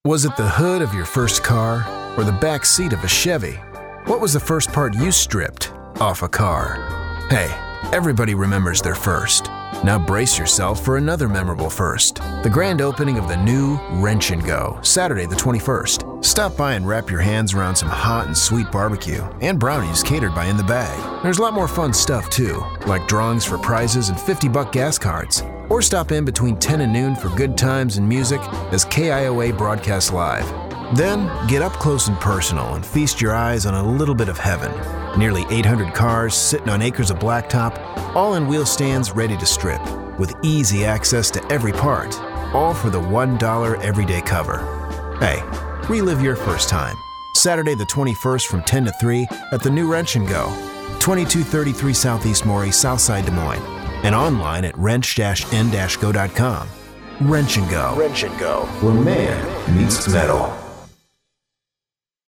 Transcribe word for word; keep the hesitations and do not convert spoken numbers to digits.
Was it the hood of your first car or the back seat of a Chevy? What was the first part you stripped off a car? Hey, everybody remembers their first. Now brace yourself for another memorable first. The grand opening of the new Wrench and Go, Saturday the twenty-first. Stop by and wrap your hands around some hot and sweet barbecue and brownies catered by In the Bag. There's a lot more fun stuff too, like drawings for prizes and fifty buck gas cards. Or stop in between ten and noon for good times and music as K I O A broadcasts live. Then, get up close and personal and feast your eyes on a little bit of heaven. Nearly eight hundred cars sitting on acres of blacktop, all in wheel stands ready to strip, with easy access to every part, all for the one dollar everyday cover. Hey, relive your first time. Saturday the twenty-first from ten to three at the new Wrench and Go, twenty-two thirty-three Southeast Maury, Southside Des Moines, and online at wrench N go dot com. Wrench and Go. Wrench and Go. Where man meets metal.